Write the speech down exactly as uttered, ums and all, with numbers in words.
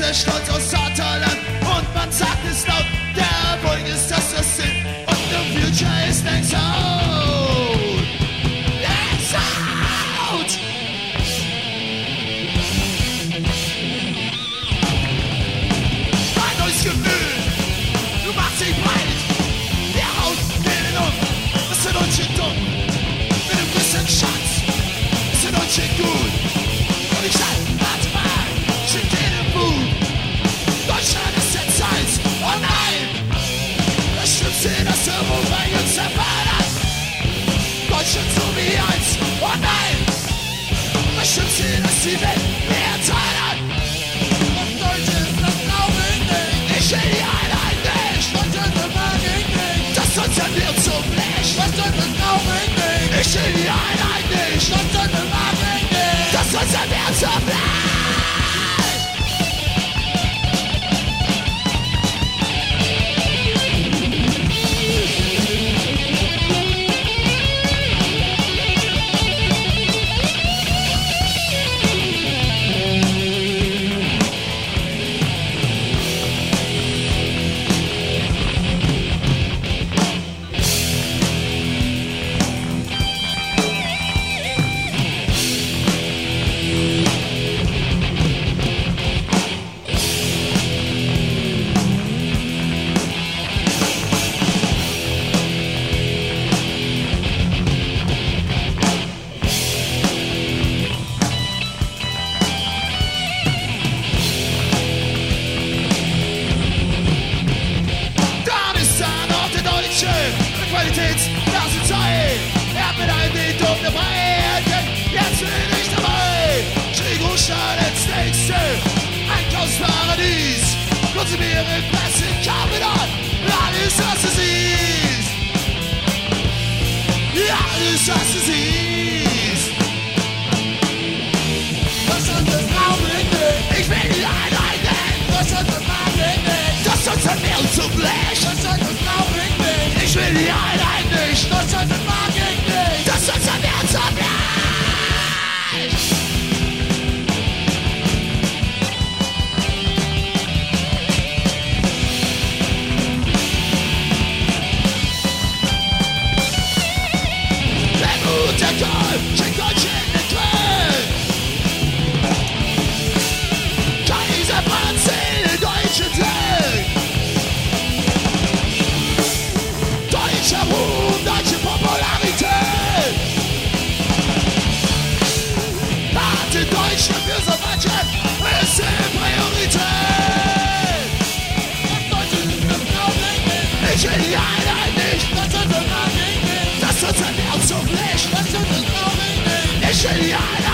der Stolz aus Vaterland und man sagt es laut, der Erfolg ist das, was sind und the future is next out. Next out! Ein neues Gefühl, du machst dich breit, der haut denen um, das sind Deutsche dumm, mit dem größten Schatz, das sind Deutsche gut. Und ich sag, warte mal, schick dir den Boot. Deutschland ist jetzt eins, oh nein! Das Schlimmste, das Europa jetzt erfordert. Deutschland so wie eins, oh nein! Das Schlimmste, das die Welt jetzt hat. Was Deutsch ist, das glaube ich nicht. Ich will die Einheit nicht. Deutschland mag ich nicht. Das Deutschland wird zum Blech. Was Deutsch ist, glaube ich nicht. Ich will die Einheit nicht. Deutschland mag ich nicht. Das Deutschland wird zum Blech. Qualitätsnase-Zeit. Er hat mit einem den Dom dabei. Jetzt bin ich dabei. Schräg Großstadt ins nächste Einkaufsparadies. Konsumiere Presse, kaufe dort alles, was du siehst. Alles, was du siehst. Das hat das glaube ich nicht. Ich will die Einheit nicht. Das hat das mag ich nicht. Das hat das Meer zum Blech. Das hat das glaube ich nicht. Ich will die Einheit nicht. Das hat das mag ich nicht. Das hat das Meer zum Blech. Der Gold, schickt euch in den Grill. Kaiser Franz, der deutsche Tag. Deutscher Ruhm, deutsche Popularität. Harte Deutschland für so manche ist die Priorität. Deutschland ist das glaube ich nicht. Ich will die Einheit nicht. Das ist das mag ich nicht. Das ist ein Herz zum Licht. Das ist das glaube ich nicht. Ich will die Einheit.